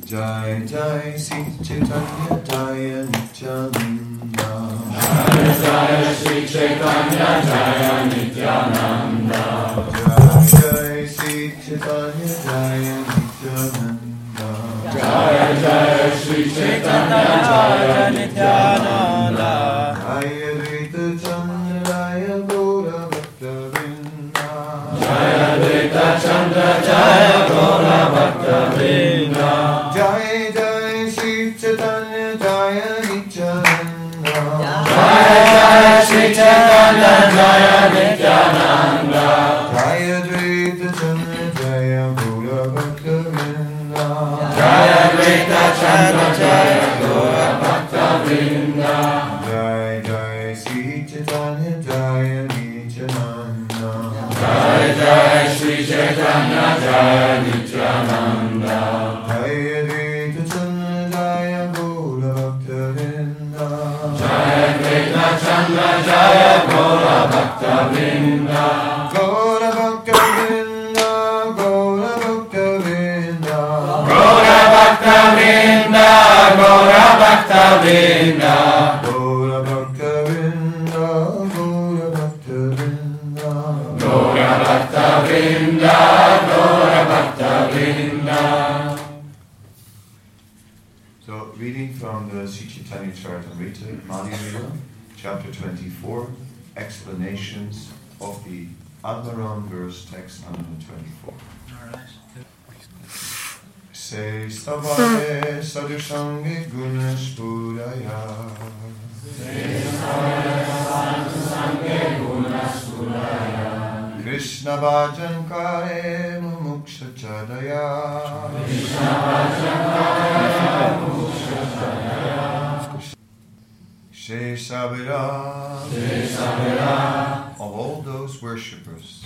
Jai Jai Sri Chaitanya Jaya Nityananda. Jai Jai Sri Chaitanya Jaya Nityananda. Jai Jai Sri Chaitanya Jaya Nityananda. Jai Jai Sri Chaitanya Jaya Nityananda. Jaya Advaita Chandra Jaya Gaura Bhakta Vrinda. Jaya Advaita Chandra Jaya Gaura Bhakta Vrinda. Jai Jai Sri Chaitanya Jaya Nityananda. Jai Jai Sri Chaitanya Jaya Nityananda. Jaya Advaita Chandra Jaya Gaura Bhakta Vrinda. Jaya Advaita Chandra Jaya Gaura Bhakta Vrinda. Jai Jai Sri Chaitanya Jaya Nityananda. Jai Jai Sri Chaitanya Jaya Nityananda. Jaya Advaita Chandra Jaya Gaura Bhakta Vrinda. Jaya Advaita Chandra Jaya Gaura Bhakta Vrinda. Gaura Bhakta Vrinda, Gaura Bhakta Vrinda. Gaura Bhakta Vrinda, Gaura Bhakta Vrinda. Gaura Bhakta Vrinda, Gaura Bhakta Vrinda. Gaura Bhakta Vrinda, Gaura Bhakta Vrinda. So, reading from the Sri Chaitanya Charitamrita, Madhya Lila, chapter 24, explanations of the Atmaram verse, text 124. Se stavate sadhusange gunaspuraya. Krishna bhajan kare mumuksha chadaya. Sheshabira of all those worshippers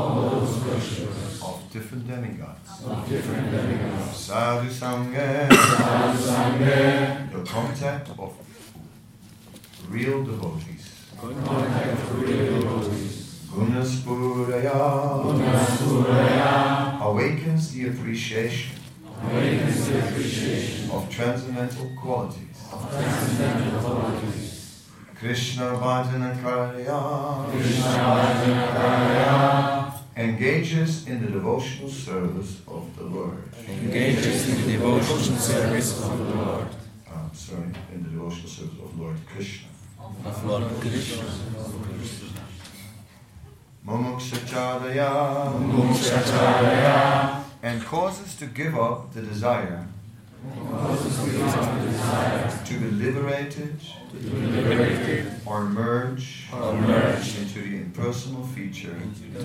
of different demigods. Sadhu Sangha, the contact of real devotees. Gunaspuraya awakens the appreciation of transcendental qualities. Krishna Bhajana Karya engages in the devotional service of the Lord. In the devotional service of the Lord. In the devotional service of Lord Krishna. Of Lord Krishna. Mumukshacharya and causes to give up the desire to be liberated or merge into the impersonal feature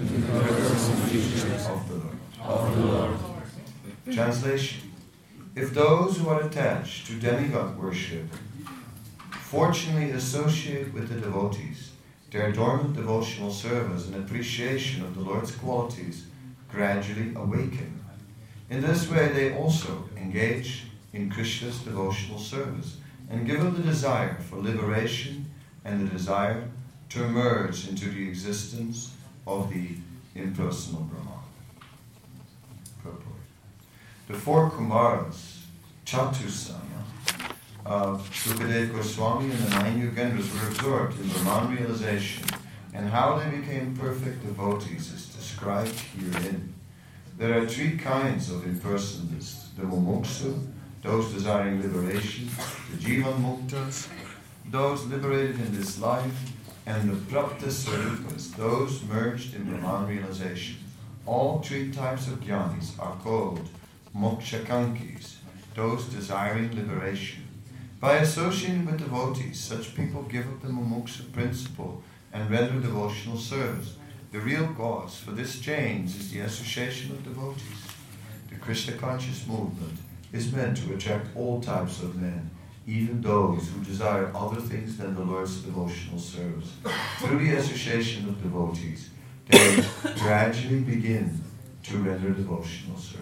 of the Lord. Translation: if those who are attached to demigod worship fortunately associate with the devotees, their dormant devotional service and appreciation of the Lord's qualities gradually awaken. In this way, they also engage in Krishna's devotional service and give up the desire for liberation and the desire to emerge into the existence of the impersonal Brahman. Purport. The four Kumaras, Chatusaya, of Sukadeva Goswami and the 9 Yugendras were absorbed in Brahman realization, and how they became perfect devotees is described herein. There are 3 kinds of impersonalists: the Mumuksu, those desiring liberation; the Jivan Muktas, those liberated in this life; and the Prapta Swarupas, those merged in Brahman realization. All 3 types of jnanis are called Mokshakankis, those desiring liberation. By associating with devotees, such people give up the Mumuksha principle and render devotional service. The real cause for this change is the association of devotees. The Krishna conscious movement is meant to attract all types of men, even those who desire other things than the Lord's devotional service. Through the association of devotees, they gradually begin to render devotional service.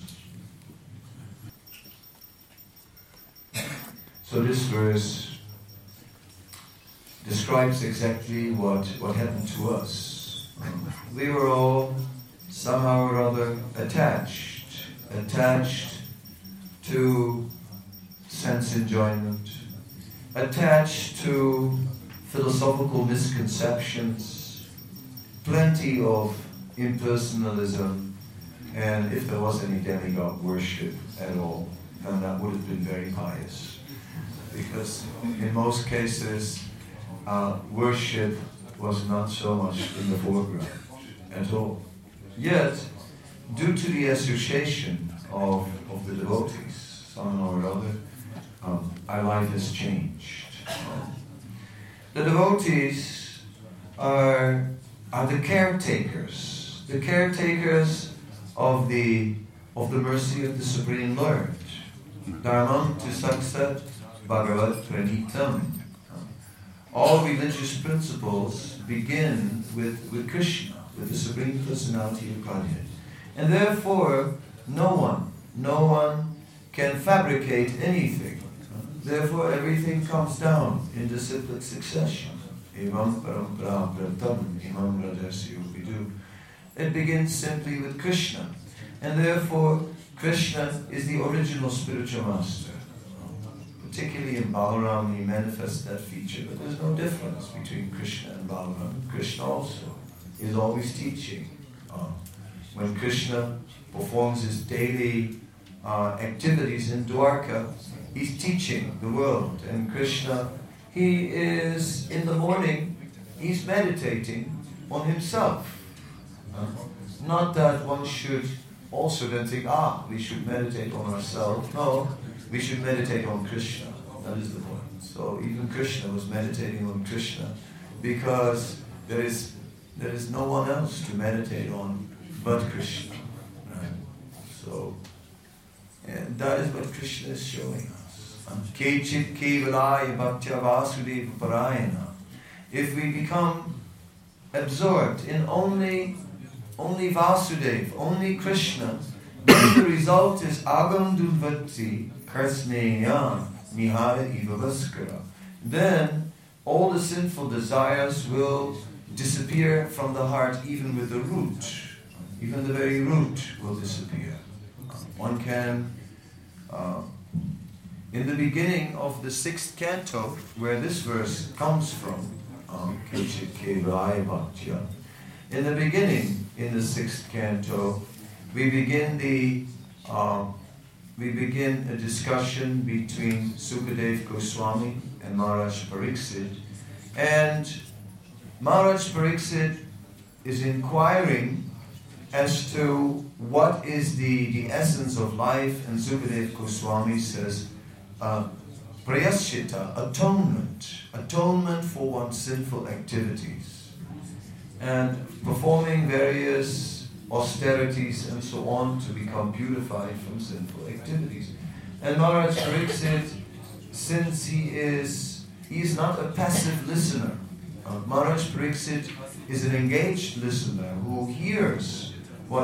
So this verse describes exactly what happened to us. We were all somehow or other attached to sense enjoyment, attached to philosophical misconceptions, plenty of impersonalism, and if there was any demigod worship at all, then that would have been very pious. Because in most cases, worship was not so much in the foreground at all. Yet, due to the association of the devotees, somehow or other, our life has changed. The devotees are the caretakers of the mercy of the Supreme Lord. Dharmam tu saksat bhagavat pranitam. All religious principles begin with Krishna, with the Supreme Personality of Godhead. And therefore, no one can fabricate anything. Therefore, everything comes down in disciplic succession. Evam parampara pratam imam radasya vidu. It begins simply with Krishna. And therefore, Krishna is the original spiritual master. Particularly in Balaram, he manifests that feature, but there's no difference between Krishna and Balaram. Krishna also is always teaching. When Krishna performs his daily activities in Dwarka, he's teaching the world. And Krishna, he is, in the morning, he's meditating on himself. Not that one should also then think, we should meditate on ourselves. No, we should meditate on Krishna. That is the point. So even Krishna was meditating on Krishna because there is no one else to meditate on but Krishna. Right? So, and that is what Krishna is showing us. Kechit kevalaya bhaktya vasudeva parayana. If we become absorbed in only Vasudeva, only Krishna, then the result is agam dulvati karsneya nihara ivavaskara. Then all the sinful desires will disappear from the heart, even with the root. Even the very root will disappear. One can, in the beginning of the 6th canto, where this verse comes from, in the beginning, in the 6th canto, we begin a discussion between Sukadeva Goswami and Maharaj Pariksit, and Maharaj Pariksit is inquiring as to what is the essence of life, and Sukadeva Goswami says, Prayaschita, atonement for one's sinful activities, and performing various austerities and so on to become purified from sinful activities. And Maharaj Pariksit, since he is not a passive listener, Maharaj Pariksit is an engaged listener who hears what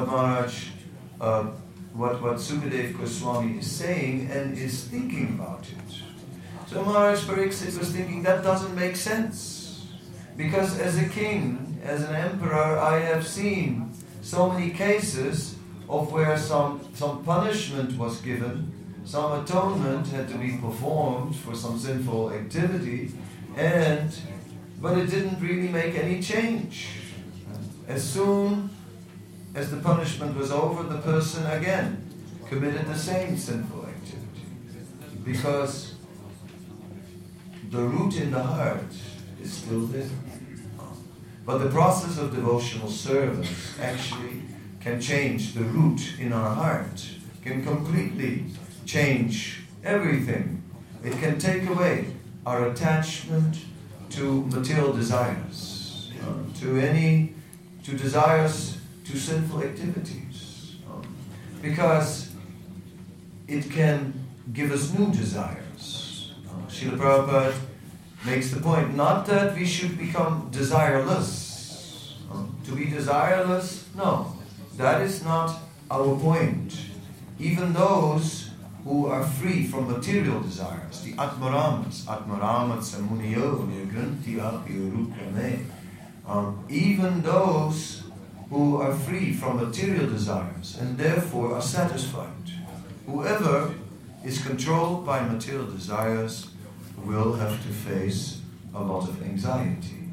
what Sukadeva Goswami is saying and is thinking about it. So Maharaj Pariksit was thinking, that doesn't make sense. Because as a king, as an emperor, I have seen so many cases of where some punishment was given, some atonement had to be performed for some sinful activity, but it didn't really make any change. As soon as the punishment was over, the person again committed the same sinful activity. Because the root in the heart is still there. But the process of devotional service actually can change the root in our heart, can completely change everything. It can take away our attachment to material desires, to desires, to sinful activities. Because it can give us new desires. Srila Prabhupada makes the point, not that we should become desireless. To be desireless, no. That is not our point. Even those who are free from material desires, the Atmaramas, Samuniyo, Nirgranti Api even those who are free from material desires and therefore are satisfied. Whoever is controlled by material desires will have to face a lot of anxiety.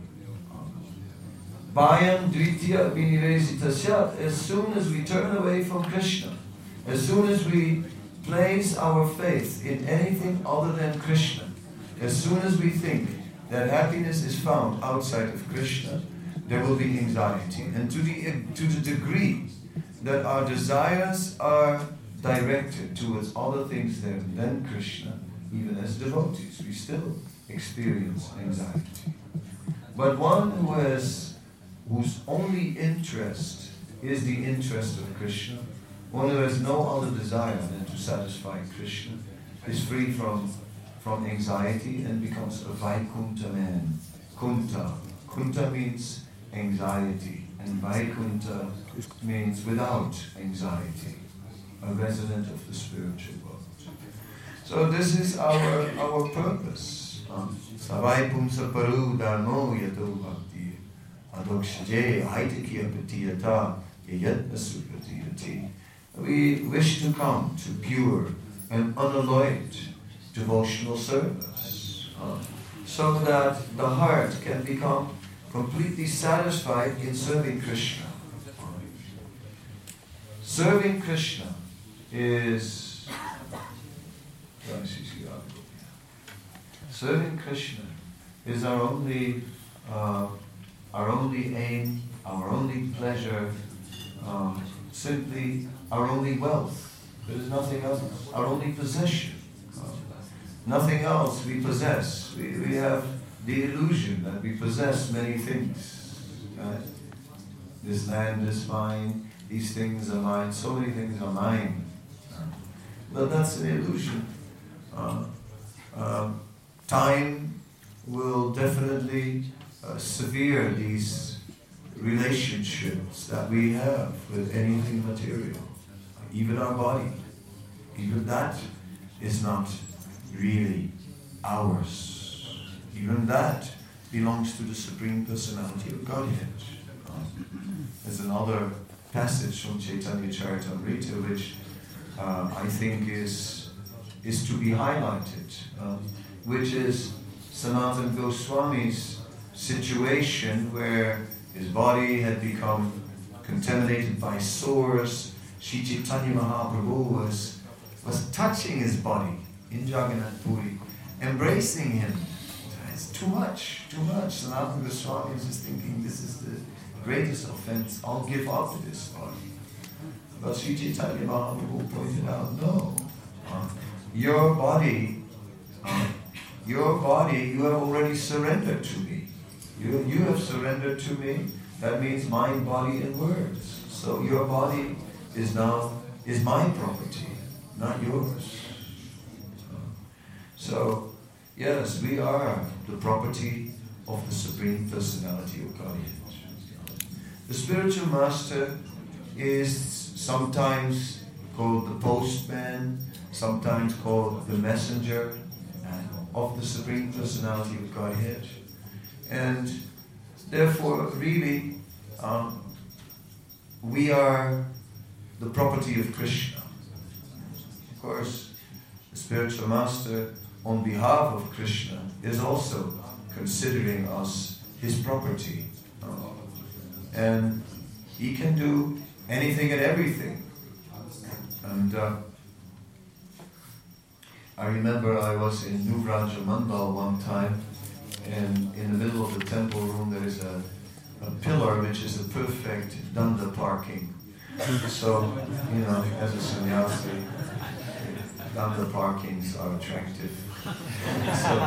Bhayam dvitya vinivesitasyat, as soon as we turn away from Krishna, as soon as we place our faith in anything other than Krishna, as soon as we think that happiness is found outside of Krishna, there will be anxiety. And to the degree that our desires are directed towards other things than Krishna, even as devotees, we still experience anxiety. But one whose only interest is the interest of Krishna, one who has no other desire than to satisfy Krishna, is free from anxiety and becomes a Vaikuntha man. Kunta means anxiety, and Vaikuntha means without anxiety, a resident of the spiritual world. So this is our purpose. Savai pumsa paru dharmo yato bhakti adokshaje aitikya patiyata yayatna supatiyati. We wish to come to pure and unalloyed devotional service, so that the heart can become completely satisfied in serving Krishna. Serving Krishna is our only aim, our only pleasure, simply our only wealth. There is nothing else, our only possession. Nothing else we possess. We have the illusion that we possess many things. Right? This land is mine, these things are mine, so many things are mine. But that's an illusion. Time will definitely sever these relationships that we have with anything material. Even our body. Even that is not really ours. Even that belongs to the Supreme Personality of Godhead. There's another passage from Chaitanya Charitamrita which I think is to be highlighted, which is Sanatana Goswami's situation where his body had become contaminated by sores. Sri Chaitanya Mahaprabhu was touching his body in Jagannath Puri, embracing him. It's too much. Sanatana Goswami is just thinking, this is the greatest offense, I'll give up to this body. But Sri Chaitanya Mahaprabhu pointed out, no, your body, you have already surrendered to me. You have surrendered to me, that means mind, body and words. So your body is my property, not yours. So, yes, we are the property of the Supreme Personality of Godhead. The spiritual master is sometimes called the postman, sometimes called the messenger of the Supreme Personality of Godhead. And therefore, really, we are the property of Krishna. Of course, the spiritual master, on behalf of Krishna, is also considering us his property. And he can do anything and everything. And I remember I was in Nuvraja Mandal one time, and in the middle of the temple room there is a pillar which is a perfect danda parking. So, as a sannyasi, danda parkings are attractive. So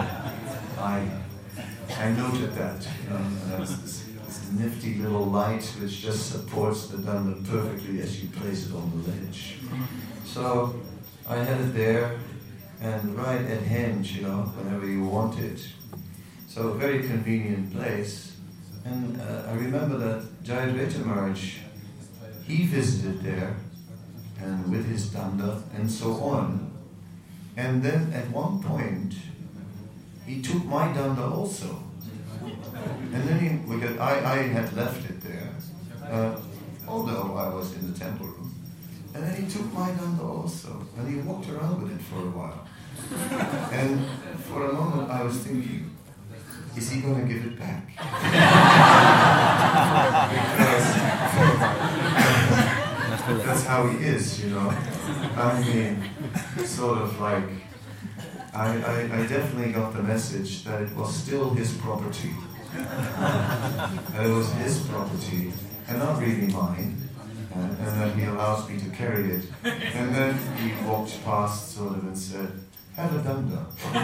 I noted that, and that's this nifty little light which just supports the danda perfectly as you place it on the ledge. So I had it there, and right at hand, whenever you want it. So a very convenient place. And I remember that Jayadvaita Maharaj, he visited there, and with his danda and so on. And then at one point, he took my danda also. And then because I had left it there, although I was in the temple room. And then he took my danda also, and he walked around with it for a while. And for a moment I was thinking, is he going to give it back? Because that's how he is, you know. I mean, sort of like, I definitely got the message that it was still his property. That it was his property, and not really mine. And that he allows me to carry it. And then he walked past sort of and said, have a dum-dum.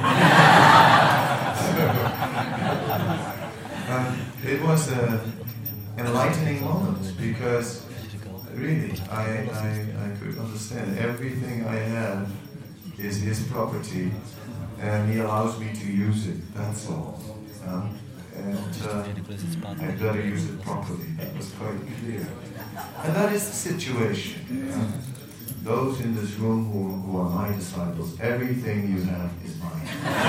It was an enlightening moment because really I could understand everything I have is his property and he allows me to use it, that's all. And I better use it properly. That was quite clear. And that is the situation. Those in this room who are my disciples, everything you have is mine.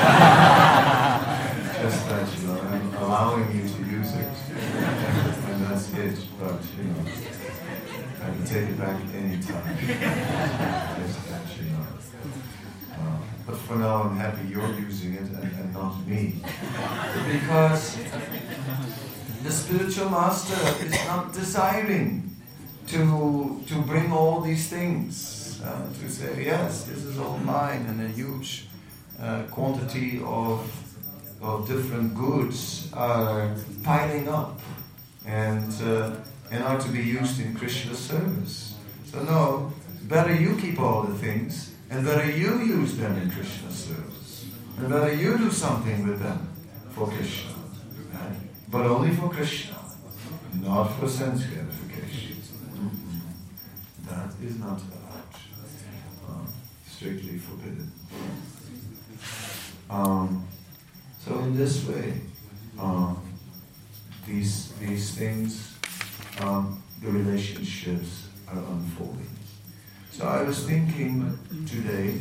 Just that, you know, I'm allowing you to use it. And that's it. But, you know, I can take it back any time. Just that, you know. But for now, I'm happy you're using it and not me. Because the spiritual master is not desiring to bring all these things, to say, yes, this is all mine, and a huge quantity of different goods are piling up and are to be used in Krishna's service. So no, better you keep all the things, and better you use them in Krishna's service. And better you do something with them for Krishna. Right? But only for Krishna, not for sense gratification. That is not allowed. Strictly forbidden. So in this way, these things, the relationships are unfolding. So I was thinking today,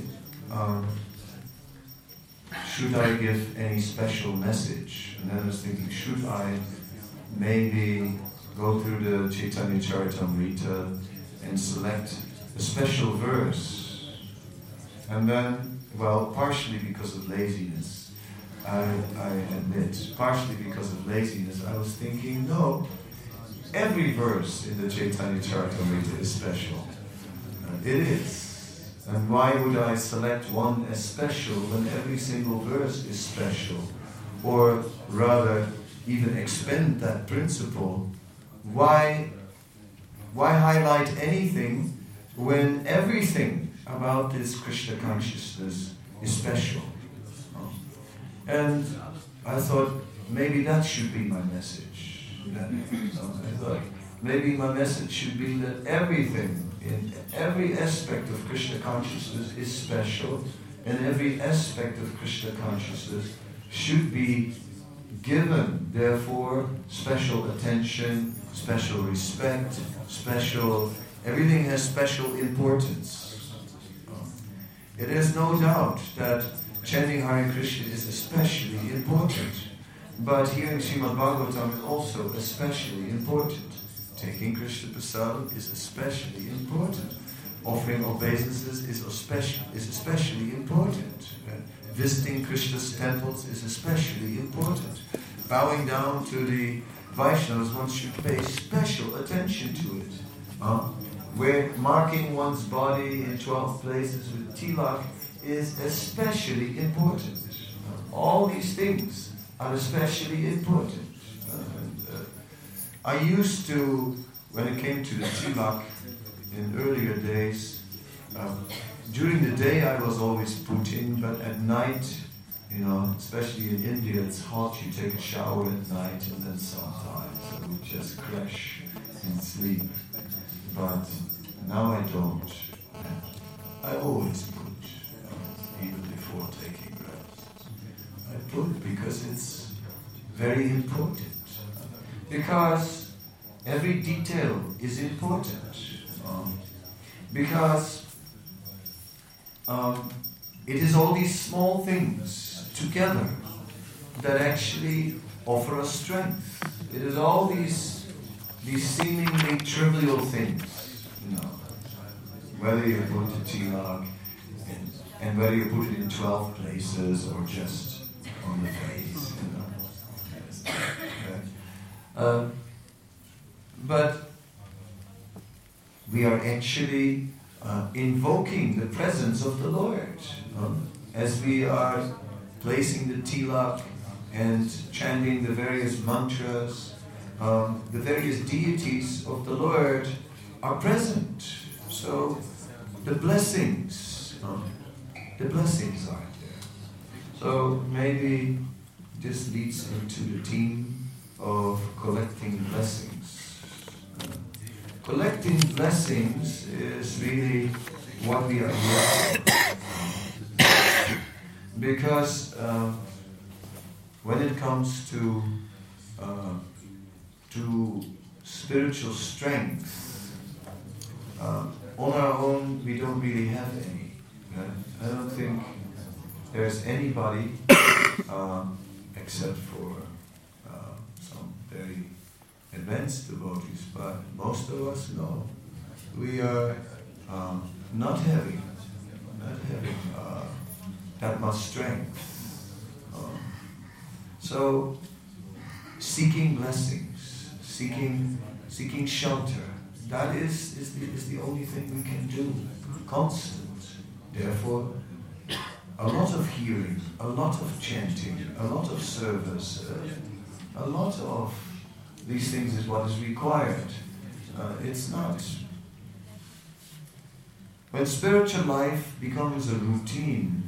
should I give any special message? And then I was thinking, should I maybe go through the Chaitanya Charitamrita and select a special verse? And then, well, partially because of laziness, I admit, partially because of laziness, I was thinking, no, every verse in the Chaitanya Charitamrita is special. It is. And why would I select one as special when every single verse is special? Or rather, even expand that principle. Why highlight anything when everything about this Krishna consciousness is special? And I thought maybe that should be my message. I thought maybe my message should be that everything in every aspect of Krishna consciousness is special, and every aspect of Krishna consciousness should be given, therefore, special attention, special respect, everything has special importance. It is no doubt that chanting Hare Krishna is especially important, but hearing Srimad Bhagavatam is also especially important. Taking Krishna Prasadam is especially important. Offering obeisances is especially important. Visiting Krishna's temples is especially important. Bowing down to the Vaishnavas, one should pay special attention to it. Where marking one's body in 12 places with tilak is especially important. All these things are especially important. I used to, when it came to the tilak in earlier days, during the day I was always putting, but at night, you know, especially in India, it's hot, you take a shower at night and then sometimes I would just crash and sleep. But now I don't. I always put, even before taking rest. I put because it's very important. Because every detail is important. Because it is all these small things together that actually offer us strength. It is all these seemingly trivial things, you know, whether you put the tilak and whether you put it in 12 places or just on the face, but we are actually invoking the presence of the Lord as we are placing the tilak and chanting the various mantras. The various deities of the Lord are present. So the blessings are there. So maybe this leads into the theme of collecting blessings. Collecting blessings is really what we are here for. Because when it comes to spiritual strength, on our own we don't really have any. I don't think there's anybody, except for some very advanced devotees, but most of us, no. We are not having that much strength. So seeking blessings, seeking shelter, that is the only thing we can do, constant. Therefore, a lot of hearing, a lot of chanting, a lot of service, a lot of these things is what is required. It's not. When spiritual life becomes a routine,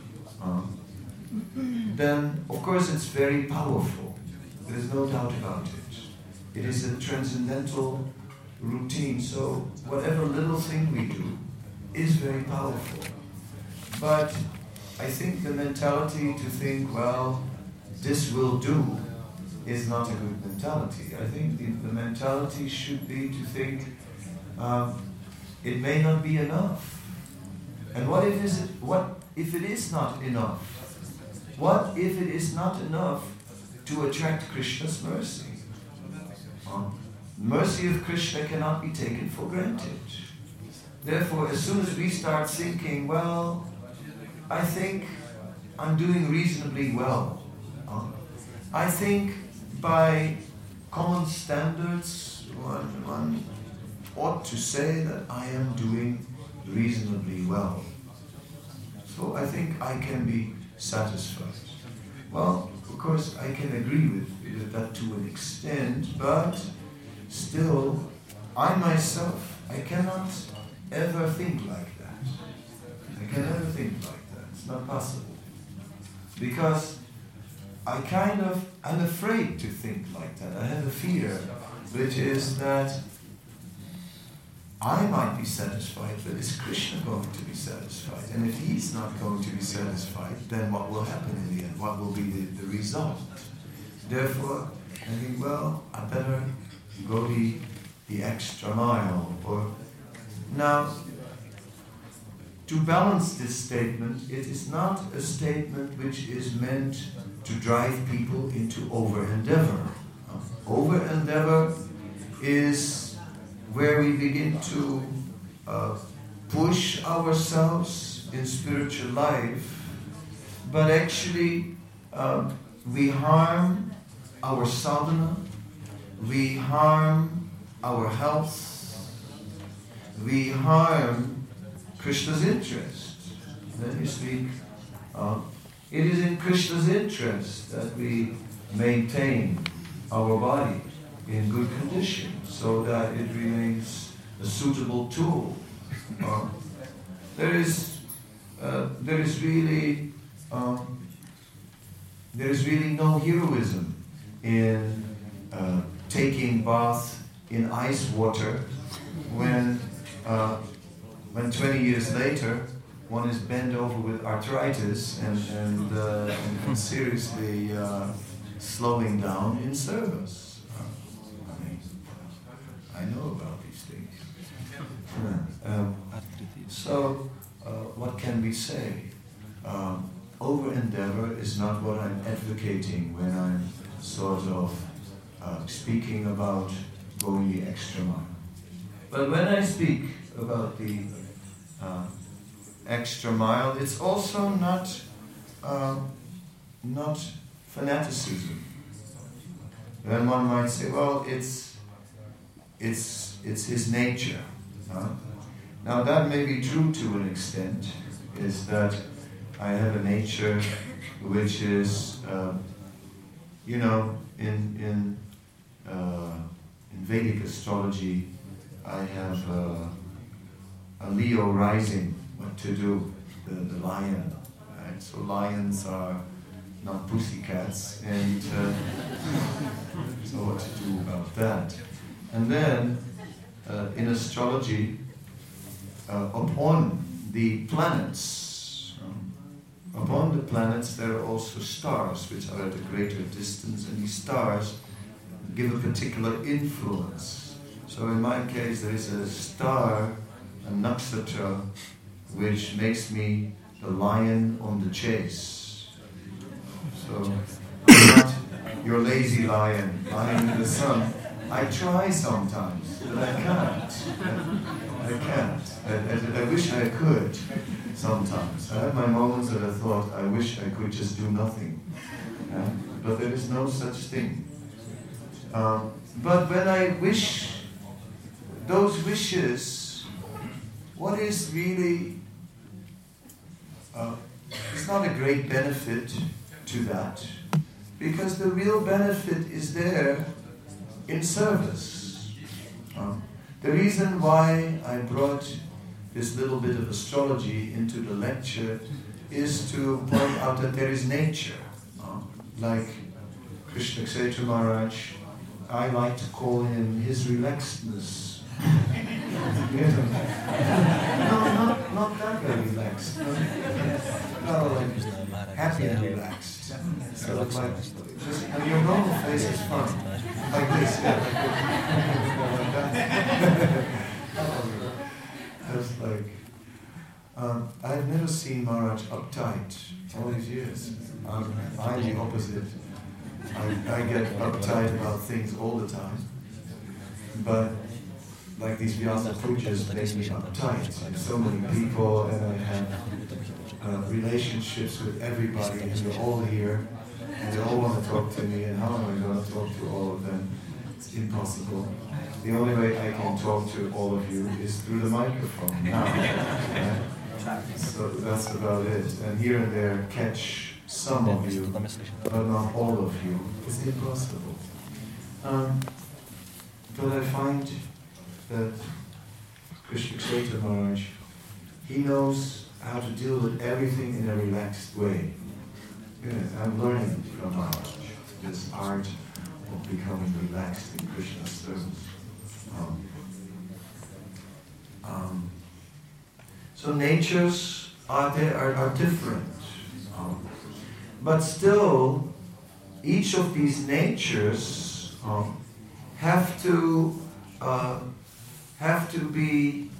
then of course it's very powerful. There is no doubt about it. It is a transcendental routine, so whatever little thing we do is very powerful. But I think the mentality to think, well, this will do, is not a good mentality. I think the mentality should be to think, it may not be enough. And what if it is not enough? What if it is not enough to attract Krishna's mercy? Mercy of Krishna cannot be taken for granted. Therefore, as soon as we start thinking, well, I think I'm doing reasonably well. I think by common standards, one ought to say that I am doing reasonably well. So I think I can be satisfied. Well, of course, I can agree with that to an extent, but still, I myself, I cannot ever think like that. I can never think like that. It's not possible. Because I'm afraid to think like that. I have a fear, which is that I might be satisfied, but is Krishna going to be satisfied? And if he's not going to be satisfied, then what will happen in the end? What will be the result? Therefore, I think, well, I better go the extra mile. Now, to balance this statement, it is not a statement which is meant to drive people into over-endeavor. Over-endeavor is where we begin to push ourselves in spiritual life, but actually we harm our sadhana, we harm our health, we harm Krishna's interest. Then you speak, it is in Krishna's interest that we maintain our body in good condition, so that it remains a suitable tool. There is really no heroism in taking bath in ice water when 20 years later one is bent over with arthritis and seriously slowing down in service. I know about these things. So, what can we say? Over-endeavor is not what I'm advocating when I'm sort of speaking about going the extra mile. But when I speak about the extra mile. It's also not fanaticism. Then one might say, well, it's his nature. Now that may be true to an extent, is that I have a nature which is, in Vedic astrology, I have a Leo rising, what to do, the lion, right? So lions are not pussycats, and so what to do about that? And then, in astrology, upon the planets, there are also stars which are at a greater distance, and these stars give a particular influence. So in my case, there is a star, a nakshatra, which makes me the lion on the chase. So I'm not your lazy lion lying in the sun. I try sometimes, but I can't. I wish I could sometimes. I have my moments that I thought, I wish I could just do nothing. But there is no such thing. But when I wish, those wishes, what is really, it's not a great benefit to that, because the real benefit is there in service. The reason why I brought this little bit of astrology into the lecture is to point out that there is nature. Like Krishna Kshetra Maharaj, I like to call him his relaxedness. No, not that very relaxed. No, like happy and relaxed. So like, and your normal face is fine. Like this, like that. Just like, I've never seen Maharaj uptight all these years. I'm the opposite. I get uptight about things all the time. But like these Vyasa pujas make me uptight. So many people, and I have relationships with everybody, and they're all here, and they all want to talk to me, and how am I going to talk to all of them? It's impossible. The only way I can talk to all of you is through the microphone now. Right? So that's about it. And here and there catch some of you, but not all of you. It's impossible. But I find that Krishna Kshetra Maharaj, he knows how to deal with everything in a relaxed way. Yeah, I'm learning from Maharaj this art of becoming relaxed in Krishna's service. So natures are different, but still, each of these natures have to be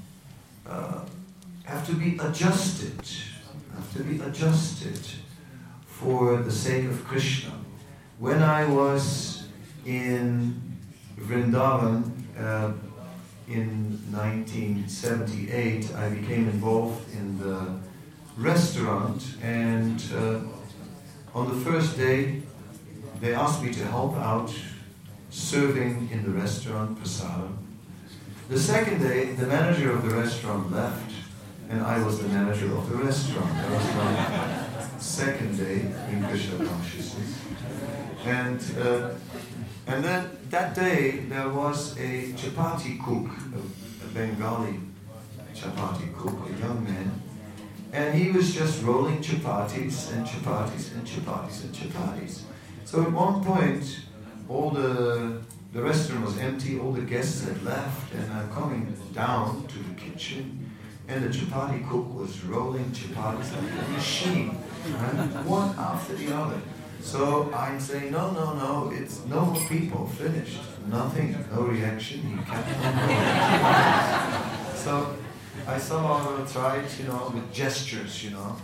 adjusted. Have to be adjusted for the sake of Krishna. When I was in Vrindavan in 1978, I became involved in the restaurant, and on the first day, they asked me to help out serving in the restaurant, prasadam. The second day, the manager of the restaurant left, and I was the manager of the restaurant. That was my second day in Krishna consciousness. And then that day, there was a chapati cook, a Bengali chapati cook, a young man, and he was just rolling chapatis and chapatis and chapatis and chapatis. So at one point, all the restaurant was empty, all the guests had left, and I'm coming down to the kitchen, and the chapati cook was rolling chapatis like a machine, right? One after the other. So I'm saying, no, it's no more people, finished. Nothing, no reaction, he kept on rolling. So I somehow tried, with gestures,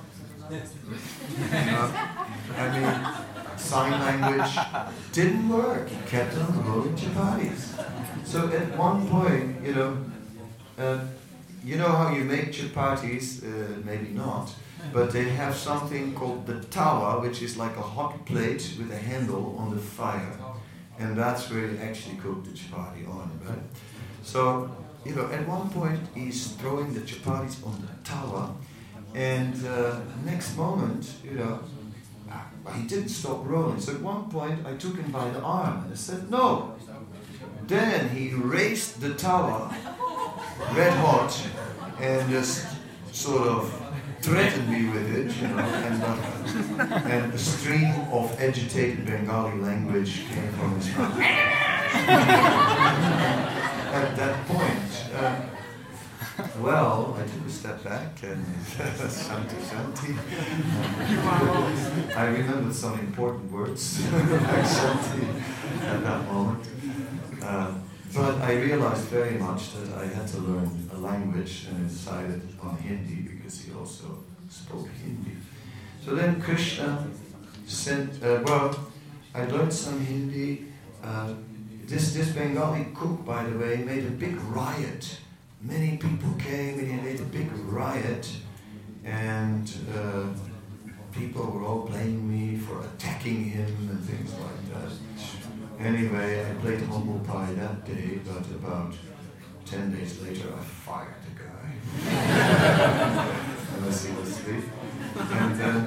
I mean, sign language didn't work. He kept on rolling chapatis. So at one point, you know how you make chapatis? Maybe not. But they have something called the tawa, which is like a hot plate with a handle on the fire. And that's where you actually cook the chapati on, right? So, at one point he's throwing the chapatis on the tawa, and next moment, he didn't stop rolling. So at one point I took him by the arm and I said, no. Then he raised the tawa, red hot, and just sort of threatened me with it, and a stream of agitated Bengali language came from his mouth. At that point, I took a step back and Shanti Shanti. I remembered some important words like Shanti at that moment. But I realized very much that I had to learn a language, and I decided on Hindi because he also spoke Hindi. So then Krishna sent, I learned some Hindi. This Bengali cook, by the way, made a big riot. Many people came and he made a big riot, and people were all blaming me for attacking him and things like that. Anyway, I played humble pie that day, but about 10 days later I fired the guy. Unless he was asleep. And then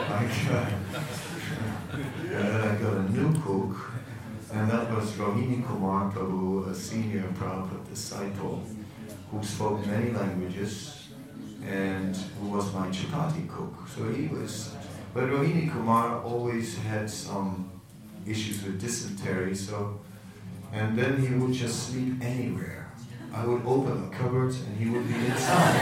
I got a new cook, and that was Rohini Kumar Prabhu, a senior Prabhupada disciple, who spoke many languages and who was my chapati cook. But Rohini Kumar always had some issues with dysentery, and then he would just sleep anywhere. I would open a cupboard and he would be inside.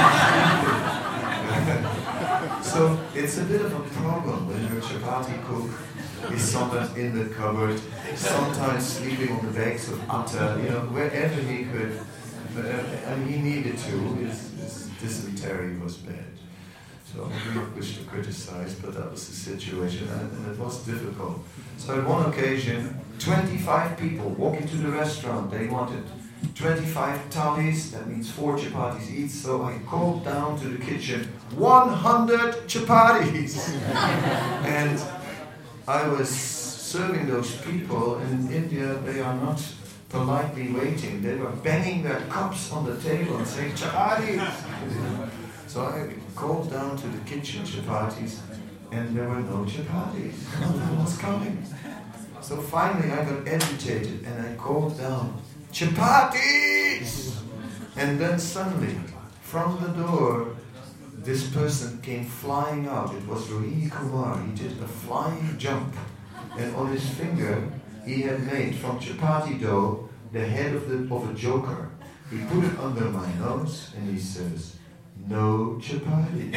So it's a bit of a problem when your chapati cook is sometimes in the cupboard, sometimes sleeping on the bags of atta, wherever he could. And he needed to. His dysentery was bad. So I do not wish to criticize, but that was the situation, and it was difficult. So at one occasion, 25 people walk into the restaurant. They wanted 25 thalis, that means 4 chapatis each. So I called down to the kitchen, 100 chapatis! And I was serving those people. In India, they are not politely waiting. They were banging their cups on the table and saying, chapatis! So I called down to the kitchen, chapatis, and there were no chapatis. Nothing was coming. So finally I got agitated and I called down, chapatis! And then suddenly, from the door, this person came flying out. It was Rohini Kumar. He did a flying jump. And on his finger, he had made from chapati dough the head of a joker. He put it under my nose and he says, no chapati.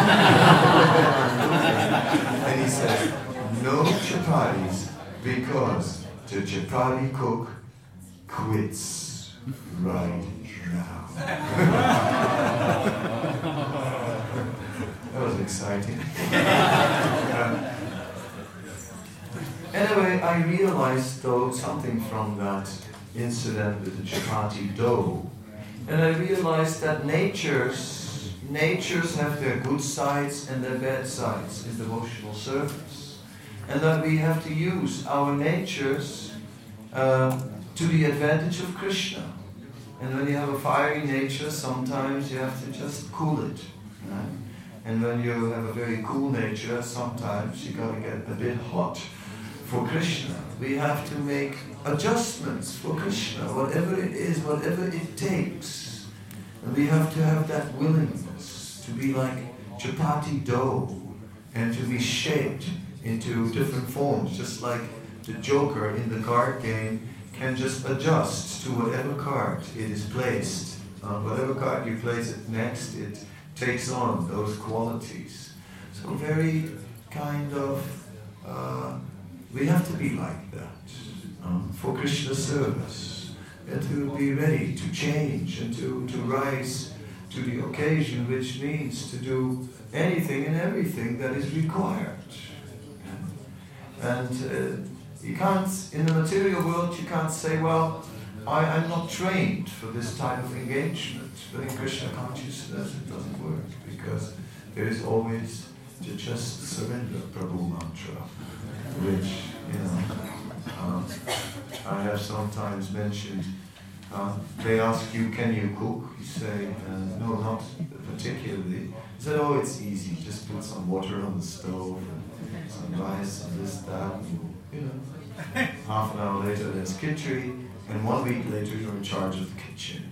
And he said, no chapatis because the chapati cook quits right now. That was exciting. Anyway, I realized though something from that incident with the chapati dough. And I realized that natures have their good sides and their bad sides in devotional service. And that we have to use our natures to the advantage of Krishna. And when you have a fiery nature, sometimes you have to just cool it. Right? And when you have a very cool nature, sometimes you got to get a bit hot for Krishna. We have to make adjustments for Krishna, whatever it is, whatever it takes. And we have to have that willingness to be like chapati dough and to be shaped into different forms, just like the joker in the card game can just adjust to whatever card it is placed. Whatever card you place it next, it takes on those qualities. So very kind of, we have to be like that for Krishna service, and to be ready to change and to rise to the occasion, which means to do anything and everything that is required. And you can't, in the material world, you can't say, well, I'm not trained for this type of engagement. But in Krishna consciousness it doesn't work, because there is always to just surrender Prabhu mantra, which, I have sometimes mentioned. They ask you, can you cook? You say, no, not particularly. He said, oh, it's easy. Just put some water on the stove and some rice and this, that. And, half an hour later, there's khichdi, and 1 week later, you're in charge of the kitchen.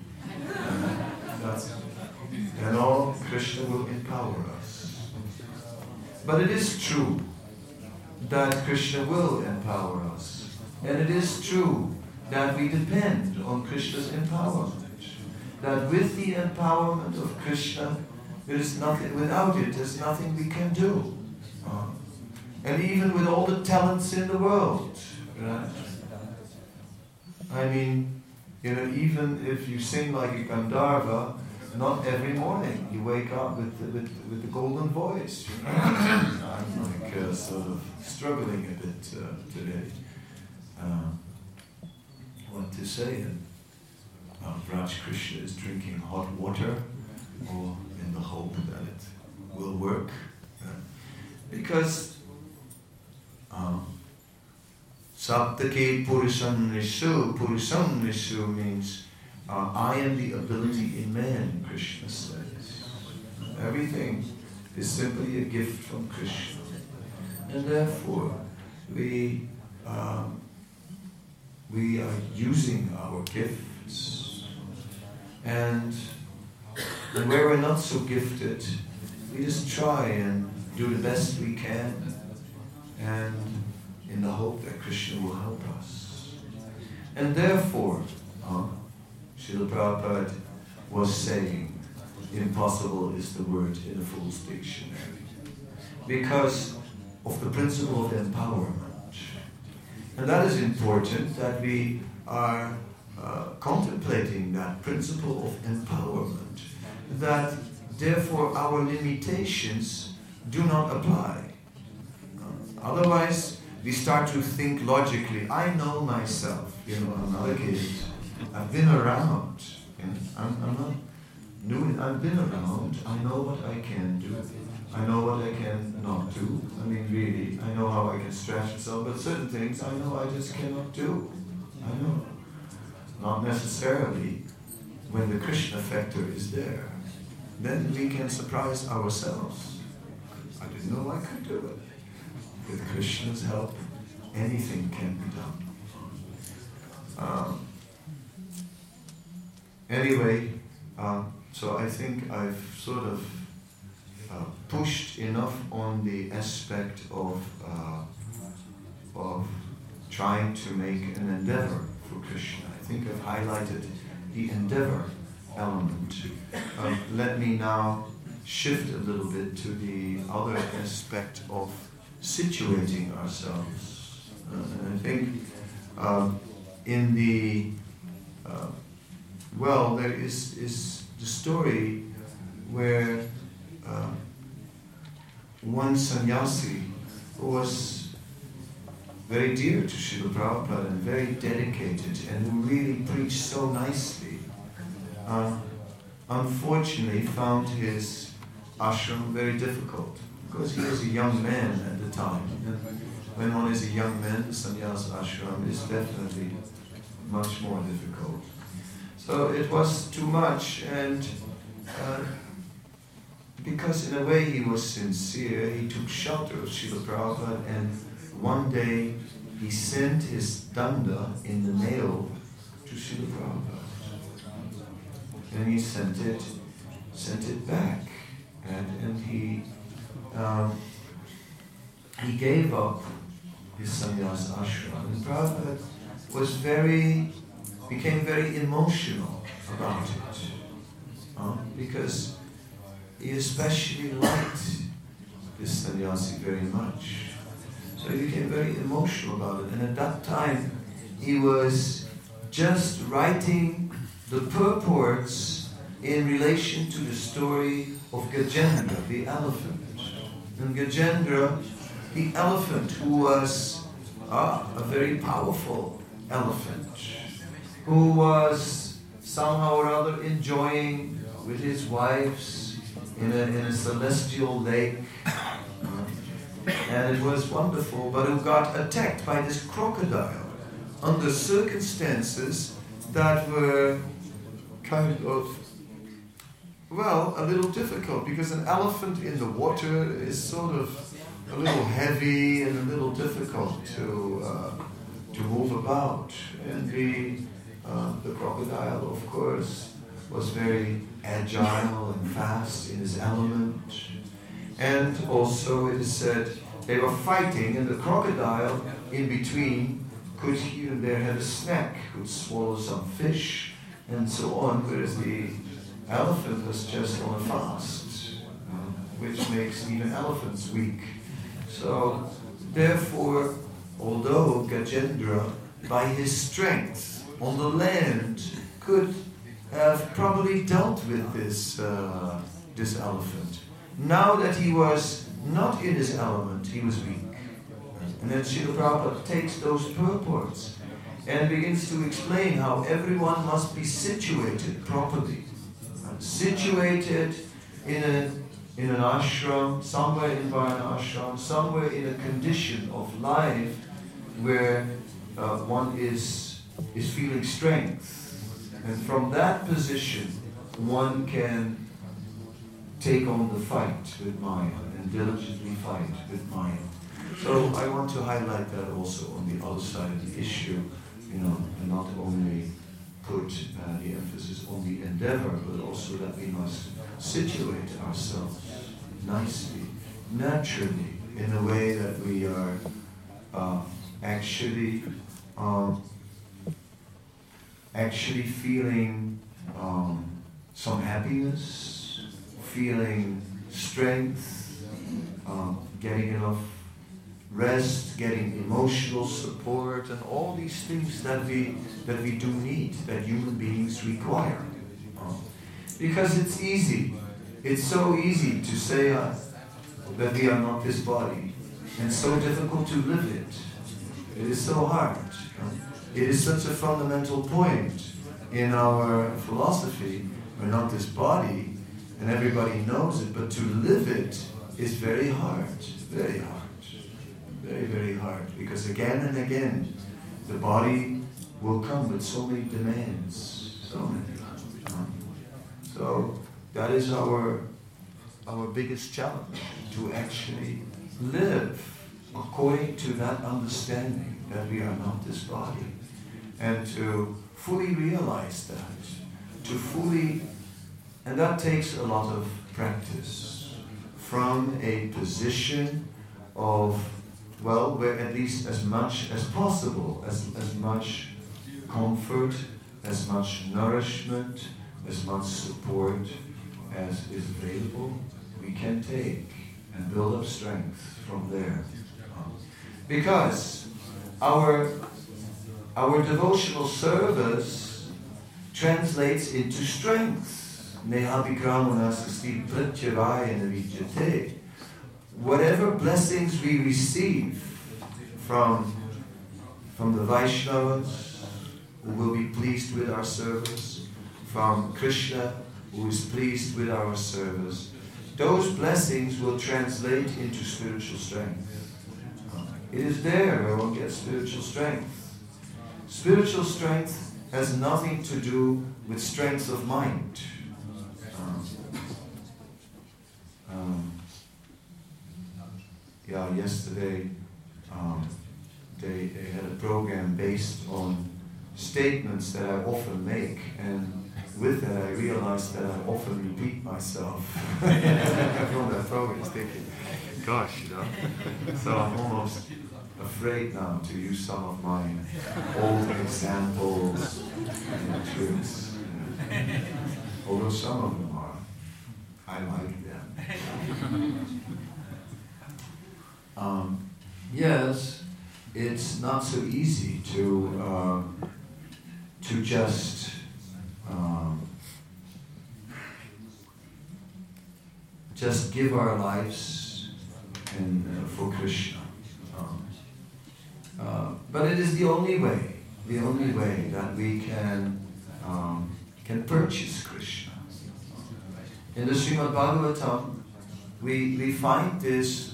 And all Krishna will empower us. But it is true that Krishna will empower us. And it is true that we depend on Krishna's empowerment. That with the empowerment of Krishna, there is nothing, without it, there's nothing we can do. And even with all the talents in the world, right? I mean, even if you sing like a Gandharva, not every morning you wake up with the golden voice. I'm like sort of struggling a bit today. What to say? Raj Krishna is drinking hot water, or in the hope that it will work. Because Saptake Purusam Nisu means I am the ability in man, Krishna says. Everything is simply a gift from Krishna. And therefore, we are using our gifts. And where we're not so gifted, we just try and do the best we can, and in the hope that Krishna will help us. And therefore, Srila Prabhupada was saying, impossible is the word in a fool's dictionary, because of the principle of empowerment. And that is important, that we are contemplating that principle of empowerment, that therefore our limitations do not apply. Otherwise, we start to think logically. I know myself. I'm not a kid. I've been around. I'm not new. I've been around. I know what I can do. I know what I can not do. I mean, really, I know how I can stretch myself, but certain things I know I just cannot do. I know. Not necessarily when the Krishna factor is there. Then we can surprise ourselves. I didn't know I could do it. With Krishna's help, anything can be done. Anyway, so I think I've sort of pushed enough on the aspect of trying to make an endeavor for Krishna. I think I've highlighted the endeavor element. Let me now shift a little bit to the other aspect of situating ourselves. And I think in the there is the story where one sannyasi who was very dear to Srila Prabhupada and very dedicated and who really preached so nicely, unfortunately found his ashram very difficult, because he was a young man at the time. And when one is a young man, the sannyas ashram is definitely much more difficult. So it was too much, and because in a way he was sincere, he took shelter of Srila Prabhupada, and one day he sent his danda in the mail to Srila Prabhupada. And he sent it back. And he gave up his sannyas ashram. And Prabhupada became very emotional about it. Because he especially liked this sannyasi very much. So he became very emotional about it. And at that time, he was just writing the purports in relation to the story of Gajendra, the elephant. And Gajendra, the elephant, who was a very powerful elephant, who was somehow or other enjoying with his wives in a celestial lake. And it was wonderful, but who got attacked by this crocodile under circumstances that were kind of, well, a little difficult, because an elephant in the water is sort of a little heavy and a little difficult to move about. And the crocodile, of course, was very agile and fast in his element. And also it is said they were fighting, and the crocodile in between could here and there have a snack, could swallow some fish and so on, whereas the elephant was just on a fast, which makes even elephants weak. So therefore, although Gajendra, by his strength on the land, could have probably dealt with this elephant, now that he was not in his element, he was weak. And then Srila Prabhupada takes those purports and begins to explain how everyone must be situated properly. Situated in an ashram, somewhere in Varna ashram, somewhere in a condition of life where one is feeling strength. And from that position, one can take on the fight with Maya and diligently fight with Maya. So I want to highlight that also on the other side of the issue, and not only put the emphasis on the endeavor, but also that we must situate ourselves nicely, naturally, in a way that we are actually feeling some happiness, feeling strength, getting enough rest, getting emotional support, and all these things that we do need, that human beings require. Because it's easy. It's so easy to say that we are not this body, and so difficult to live it. It is so hard. It is such a fundamental point in our philosophy. We're not this body, and everybody knows it, but to live it is very hard, very hard. Very, very hard, because again and again the body will come with so many demands, so many. So that is our biggest challenge, to actually live according to that understanding that we are not this body, and to fully realize that, and that takes a lot of practice from a position of, well, where at least as much as possible, as much comfort, as much nourishment, as much support as is available, we can take and build up strength from there. Because our devotional service translates into strength. Whatever blessings we receive from the Vaishnavas, who will be pleased with our service, from Krishna, who is pleased with our service, those blessings will translate into spiritual strength. It is there where one gets spiritual strength. Spiritual strength has nothing to do with strength of mind. Yesterday they had a program based on statements that I often make, and with that I realized that I often repeat myself from that program, thinking, gosh, so I'm almost afraid now to use some of my old examples and tricks. Although some of them are, I like them. Yes, it's not so easy to just give our lives for Krishna. But it is the only way that we can can purchase Krishna. In the Srimad Bhagavatam, we find this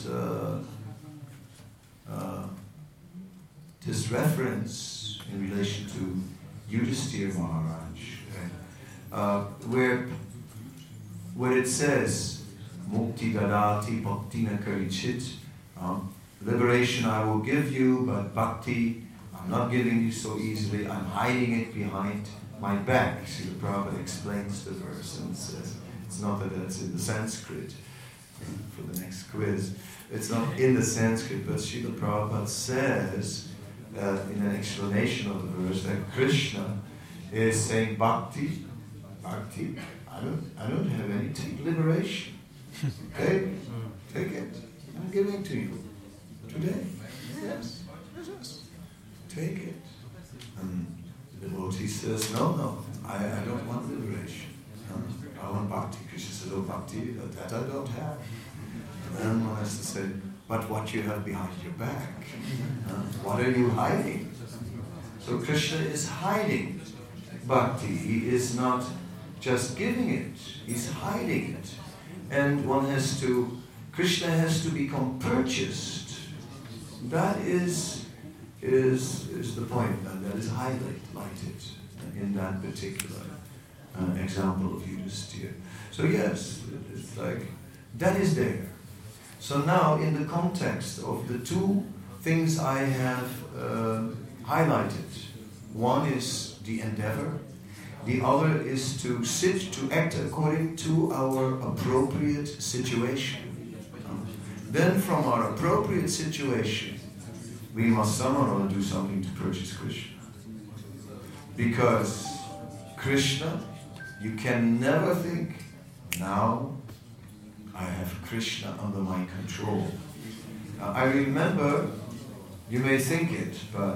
reference in relation to Yudhisthira Maharaj, where it says, Mukti dadati bhakti na karichit, liberation I will give you, but bhakti I'm not giving you so easily, I'm hiding it behind my back. Srila Prabhupada explains the verse and says, it's not that it's in the Sanskrit, for the next quiz, it's not in the Sanskrit, but Srila Prabhupada says, in an explanation of the verse, that Krishna is saying, Bhakti, I don't have any, take liberation. Okay? Take it. I'm giving to you. Today. Yes. Take it. And the devotee says, no, I don't want liberation. I want bhakti. Krishna says, oh, bhakti, that I don't have. And then one has to say, but what you have behind your back, what are you hiding? So Krishna is hiding bhakti. He is not just giving it, he's hiding it. And Krishna has to become purchased. That is the point, and that is highlighted in that particular example of Yudhisthira. So yes, it's like, that is there. So now, in the context of the two things I have highlighted, one is the endeavor, the other is to act according to our appropriate situation. Then from our appropriate situation, we must somehow do something to purchase Krishna. Because Krishna, you can never think, now I have Krishna under my control. I remember, you may think it, but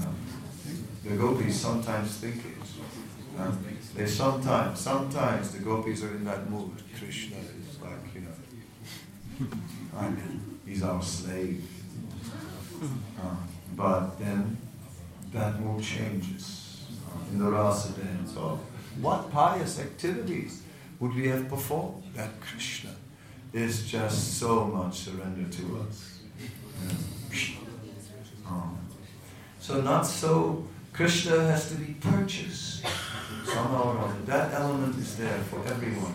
the gopis sometimes think it. They sometimes the gopis are in that mood. Krishna is like, he's our slave. But then that mood changes in the rasa dance of what pious activities would we have performed that Krishna is just so much surrender to us. So not so, Krishna has to be purchased somehow or other. That element is there for everyone.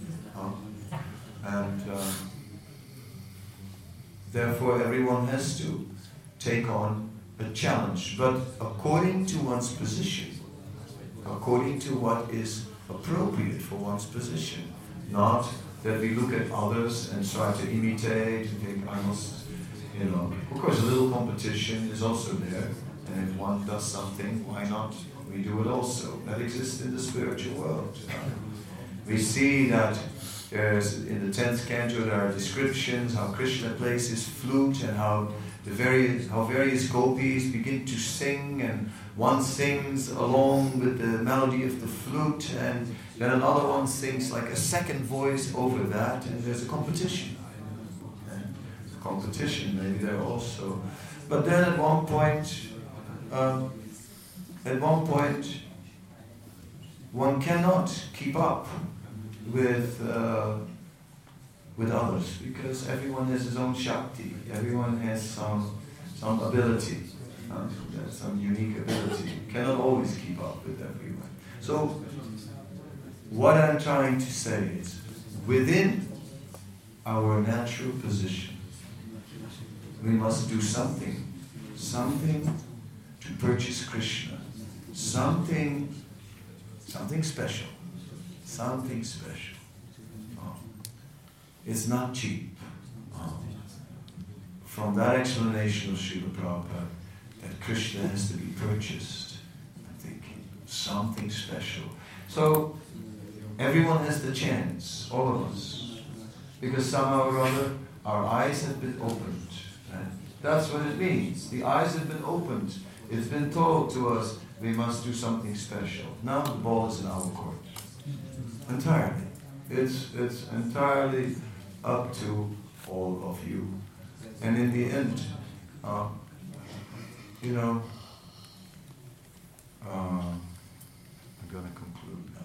Therefore everyone has to take on a challenge, but according to one's position, according to what is appropriate for one's position. Not that we look at others and try to imitate and think, I must, Of course, a little competition is also there, and if one does something, why not we do it also? That exists in the spiritual world. We see that there's, in the 10th canto, there are descriptions how Krishna plays his flute and how various gopis begin to sing, and one sings along with the melody of the flute, and then another one sings like a second voice over that, and there's a competition. Competition maybe there also. But then at one point, one cannot keep up with others, because everyone has his own Shakti, everyone has some ability, some unique ability. You cannot always keep up with everyone. So what I'm trying to say is, within our natural position, we must do something to purchase Krishna, something special. It's not cheap. From that explanation of Srila Prabhupada, that Krishna has to be purchased, I'm thinking, something special. So, everyone has the chance, all of us, because somehow or other, our eyes have been opened. That's what it means. The eyes have been opened. It's been told to us, we must do something special. Now the ball is in our court. Entirely. It's entirely up to all of you. And in the end, I'm going to conclude now.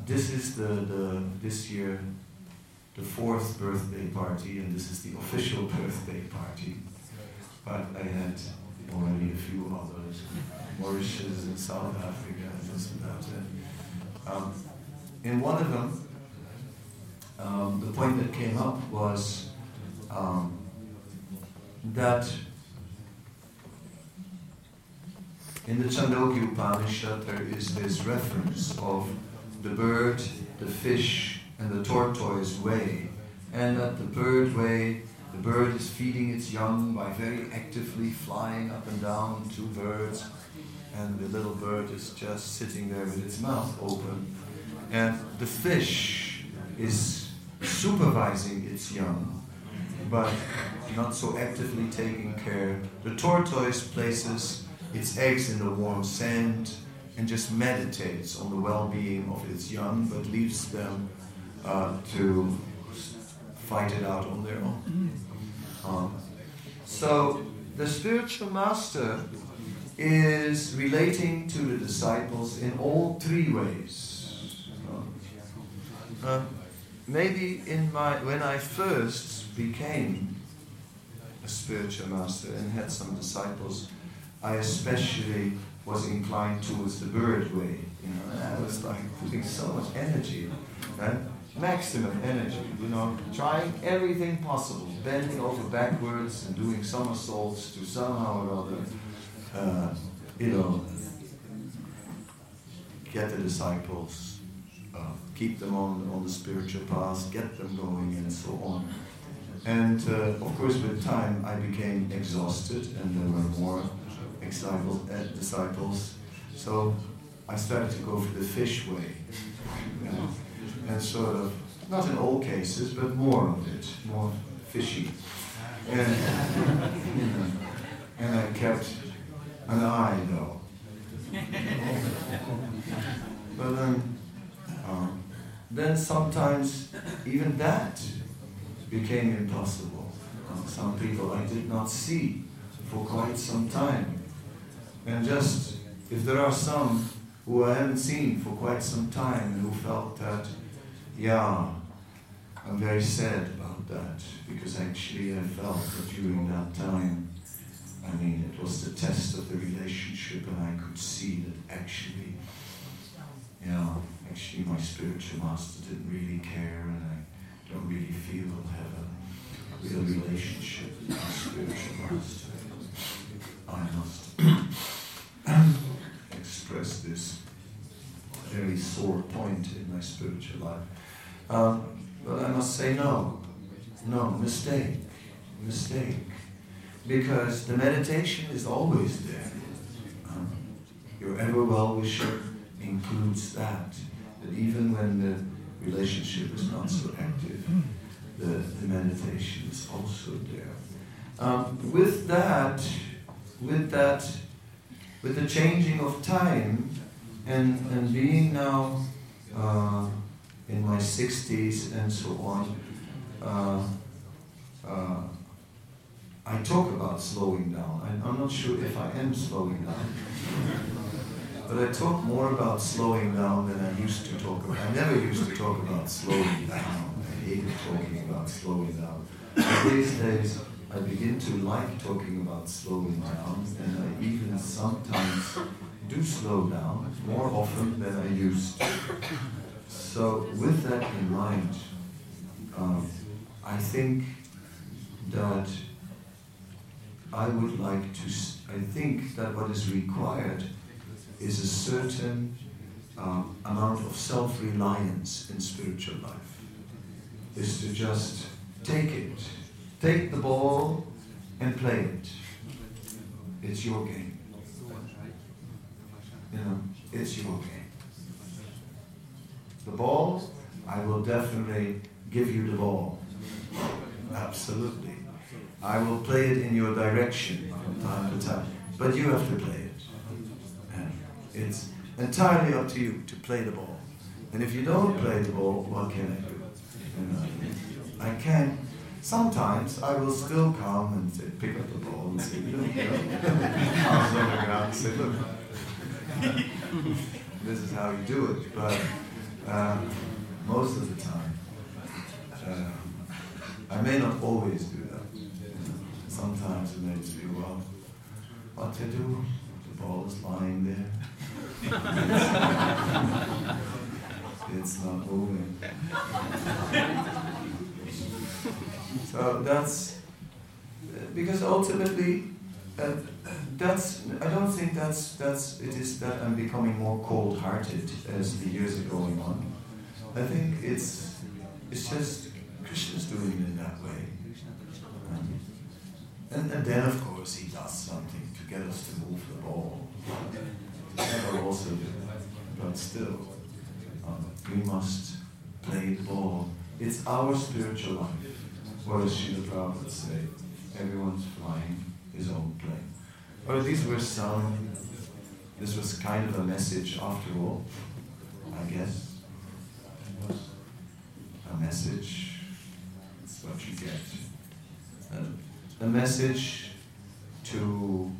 this is this year the 4th birthday party, and this is the official birthday party. But I had already a few others, Mauritius and South Africa, and this and that. In one of them, the point that came up was that in the Chandogya Upanishad there is this reference of the bird, the fish, and the tortoise way, and that the bird is feeding its young by very actively flying up and down, 2 birds, and the little bird is just sitting there with its mouth open, and the fish is supervising its young, but not so actively taking care. The tortoise places its eggs in the warm sand and just meditates on the well-being of its young, but leaves them to fight it out on their own. So the spiritual master is relating to the disciples in all 3 ways. Maybe when I first became a spiritual master and had some disciples, I especially was inclined towards the bird way. I was like putting so much energy, right? Maximum energy, trying everything possible, bending over backwards and doing somersaults to somehow or other, get the disciples, keep them on the spiritual path, get them going, and so on. And of course, with time, I became exhausted, and there were more disciples. So I started to go for the fish way, and sort of, not in all cases, but more of it, more fishy. And I kept an eye, though. But then sometimes even that became impossible. Some people I did not see for quite some time. And just, if there are some who I haven't seen for quite some time and who felt that, I'm very sad about that, because actually I felt that during that time, it was the test of the relationship, and I could see that actually my spiritual master didn't really care, and I don't really feel I have a real relationship with my spiritual master. I must express this very sore point in my spiritual life. But I must say no, mistake. Because the meditation is always there. Your ever well-wisher includes that even when the relationship is not so active, the meditation is also there. With the changing of time, and being now in my 60s and so on, I talk about slowing down. I'm not sure if I am slowing down, but I talk more about slowing down than I used to talk about. I never used to talk about slowing down. I hated talking about slowing down. But these days, I begin to like talking about slowing down, and I even sometimes do slow down, more often than I used to. So with that in mind, I think that I think that what is required is a certain amount of self-reliance in spiritual life. Is to just take the ball and play it. It's your game. It's your game. The ball, I will definitely give you the ball. Absolutely. I will play it in your direction from time to time, but you have to play it. And it's entirely up to you to play the ball. And if you don't play the ball, what can I do? I can. Sometimes I will still come and say, pick up the ball and say, look, arms on the ground and say, look, this is how you do it. But most of the time. I may not always do that. Sometimes it makes me, well, what to do? The ball is lying there. It's not moving. So that's, because ultimately, I don't think it is that I'm becoming more cold-hearted as the years are going on. I think it's just Krishna's doing it in that way. And then of course he does something to get us to move the ball. That will also do. But still, we must play the ball. It's our spiritual life. What does Srila Prabhupada say? Everyone's flying his own plane. Well, this was kind of a message after all, I guess. A message, that's what you get. A message to,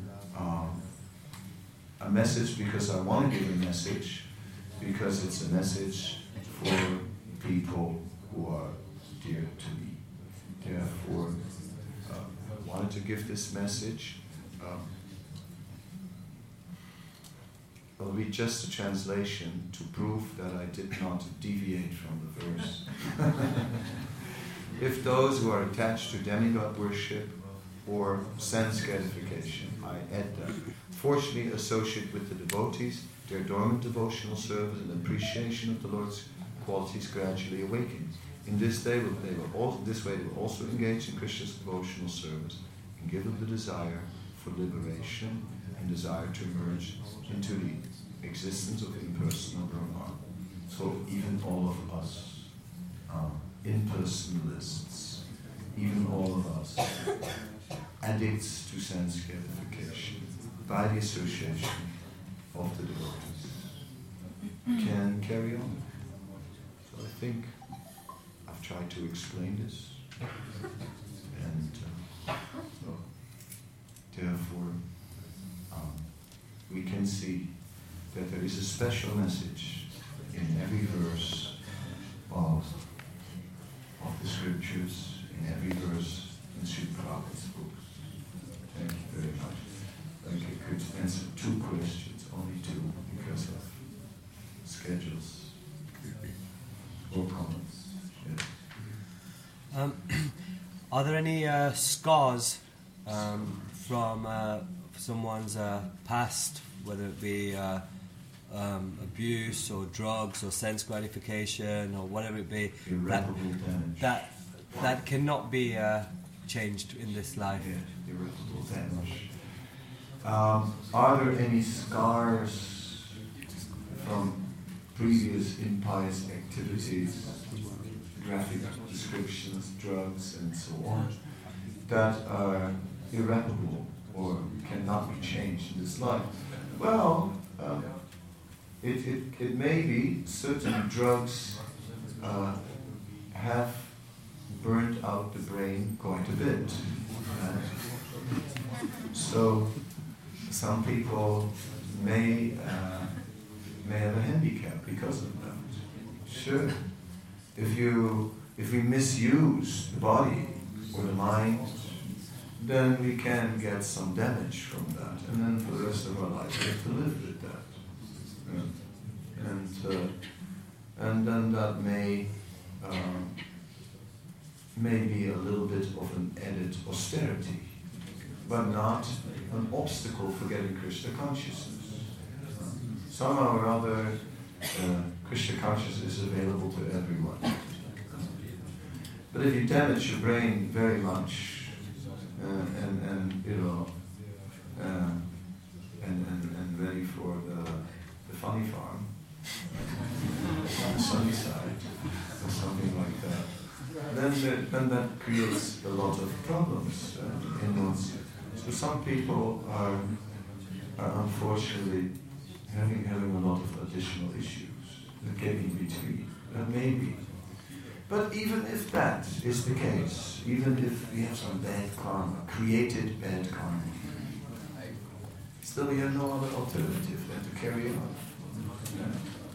a message because I want to give a message, because it's a message for people who are dear to me. Therefore, I wanted to give this message. I'll read just a translation to prove that I did not deviate from the verse. If those who are attached to demigod worship or sense gratification, I add that, fortunately associate with the devotees, their dormant devotional service and appreciation of the Lord's qualities gradually awaken. In this way they will also engage in Krishna's devotional service and give up the desire for liberation and desire to emerge into the existence of impersonal Brahman. So even all of us, impersonalists, even all of us, addicts to sense gratification by the association of the devotees, can carry on. So I think I've tried to explain this, and so therefore we can see that there is a special message in every verse of the scriptures, in every verse in Srila Prabhupada's books. Thank you very much. Like I could answer 2 questions, only 2, because of schedules or comments. Yes. Are there any scars from someone's past, whether it be abuse or drugs or sense gratification or whatever it be, that cannot be changed in this life? Yes, irreparable damage. Are there any scars from previous impious activities, graphic descriptions, drugs, and so on, that are irreparable or cannot be changed in this life? Well, it may be certain drugs have burnt out the brain quite a bit. So some people may have a handicap because of that. Sure, if we misuse the body or the mind, then we can get some damage from that, and then for the rest of our life we have to live with that. And then that may be a little bit of an added austerity, but not an obstacle for getting Krishna consciousness. Somehow or other, Krishna consciousness is available to everyone. But if you damage your brain very much, and ready for the funny farm on the sunny side or something like that, then that creates a lot of problems in one's. So some people are unfortunately having a lot of additional issues that get in between. That may be. But even if that is the case, even if we have some bad karma, created bad karma, still we have no other alternative than to carry on.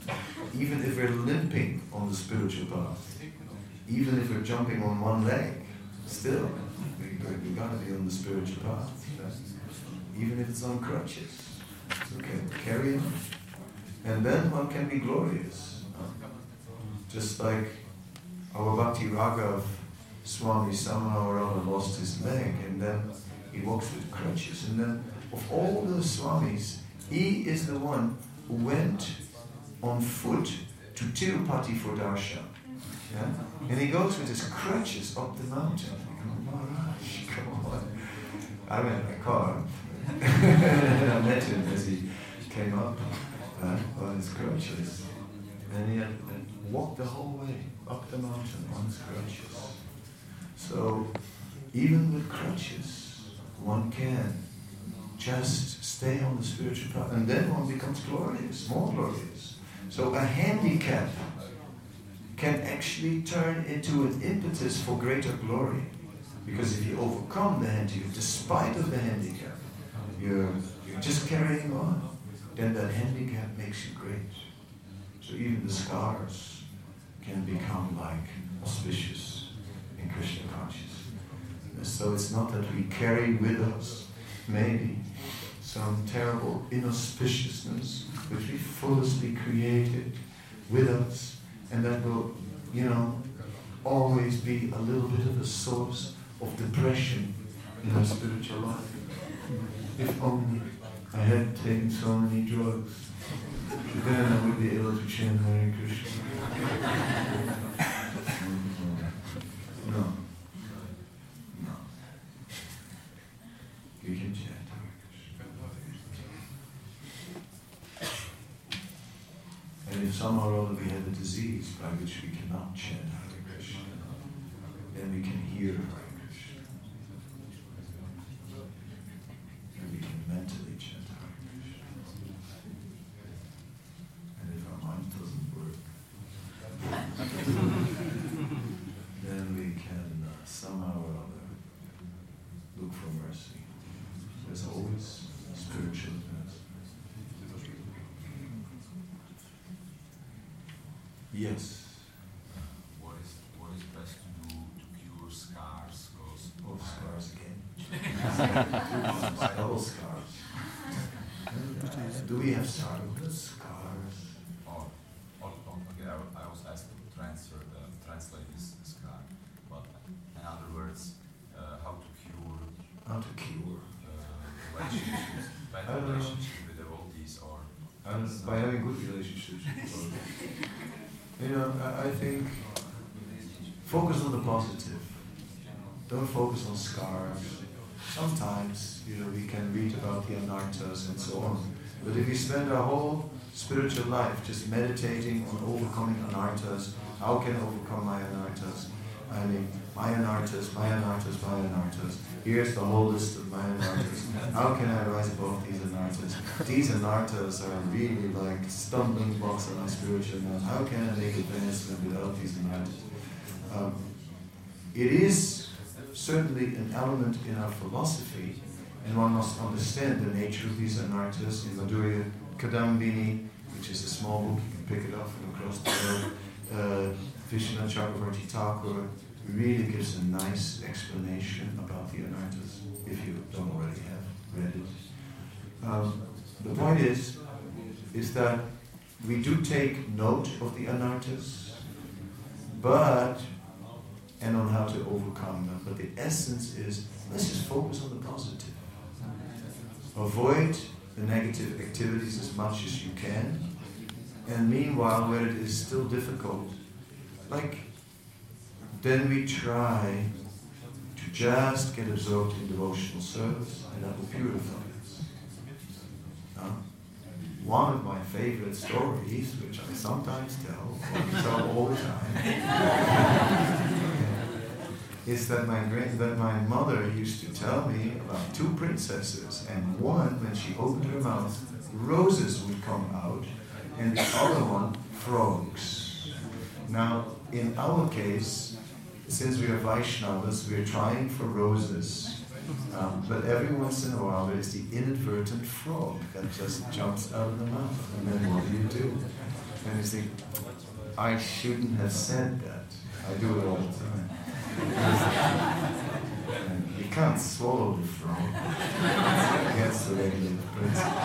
even if we're limping on the spiritual path, even if we're jumping on one leg, still, we gotta be on the spiritual path. Even if it's on crutches, it's okay, carry on. And then one can be glorious. Just like our Bhakti Raghav Swami somehow or other lost his leg, and then he walks with crutches. And then of all the Swamis, he is the one who went on foot to Tirupati for darshan. Yeah? And he goes with his crutches up the mountain. Maharaj, come on. I went in my car. And I met him as he came up on his crutches. And he had walked the whole way up the mountain on his crutches. So, even with crutches, one can just stay on the spiritual path, and then one becomes glorious, more glorious. So a handicap can actually turn into an impetus for greater glory. Because if you overcome the handicap, despite of the handicap, you're just carrying on, then that handicap makes you great. So even the scars can become like auspicious in Krishna consciousness. So it's not that we carry with us maybe some terrible inauspiciousness which we foolishly created with us, and that will, always be a little bit of a source of depression in our spiritual life. If only I hadn't taken so many drugs, then I would be able to chant Hare Krishna. No. We can chant Hare Krishna. And if somehow or other we have a disease by which we cannot chant Hare Krishna, then we can hear Hare Krishna. And we can mentally chant Hare Krishna. And if our mind doesn't work, then we can somehow or other look for mercy. There's always spiritual mercy. Yes. What is best to do to cure scars? Oh, scars again. All scars. Do we have scars? Okay, I was asked to translate this scar, but in other words, how to cure relationships, bad relationships with devotees, or by having good relationships. I think focus on the positive. Don't focus on scars. Sometimes, we can read about the anarthas and so on. But if we spend our whole spiritual life just meditating on overcoming anarthas, how can I overcome my anarthas? I mean, my anarthas. Here's the whole list of my anarthas. How can I rise above these anarthas? These anarthas are really like stumbling blocks on my spiritual life. How can I make advancement without these anarthas? It is certainly an element in our philosophy, and one must understand the nature of these anarthas. In Madhurya Kadambini, which is a small book, you can pick it up from across the world, Vishwanath Chakravarti Thakur really gives a nice explanation about the anarthas, if you don't already have read it. The point is that we do take note of the anarthas, and on how to overcome them. But the essence is, let's just focus on the positive. Avoid the negative activities as much as you can. And meanwhile, where it is still difficult, then we try to just get absorbed in devotional service, and that will purify us. One of my favorite stories, which I sometimes tell all the time, is that my mother used to tell me about two princesses, and one, when she opened her mouth, roses would come out, and the other one, frogs. Now, in our case, since we are Vaishnavas, we are trying for roses. But every once in a while there is the inadvertent frog that just jumps out of the mouth. And then what do? And you think, I shouldn't have said that. I do it all the time. And you can't swallow the frog. Against the regular principle.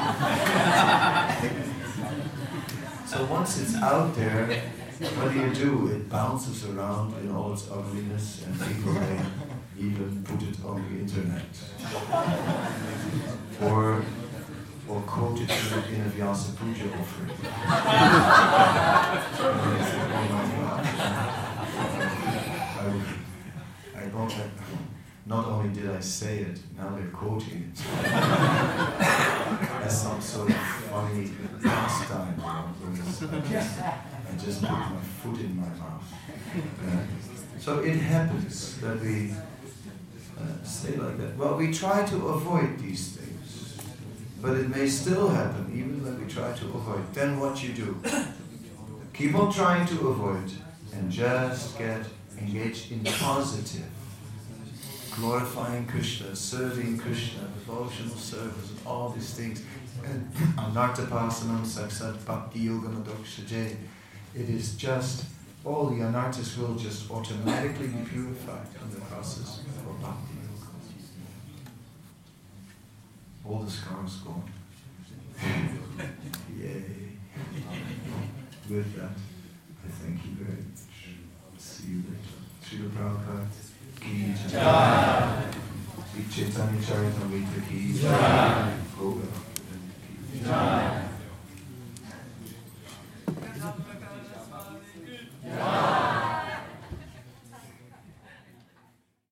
So once it's out there, what do? It bounces around in all its ugliness, and people may even put it on the internet. Or quote it in a Vyasa Puja offering. Not only did I say it, now they're quoting it. As some sort of funny pastime. I just put my foot in my mouth. So it happens that we say like that. Well, we try to avoid these things, but it may still happen, even when we try to avoid. Then what you do? Keep on trying to avoid, and just get engaged in positive, glorifying Krishna, serving Krishna, devotional service, and all these things. And Anarthapasanam Saksat Bhakti Yogam Adokshaje. It is just, all the anarthas will just automatically be purified in the process of Bhakti Yoga. All the scars gone. Yay. With that, I thank you very much. See you later. Srila Prabhupada ki jai. Sri Chaitanya Charitamrita ki jai.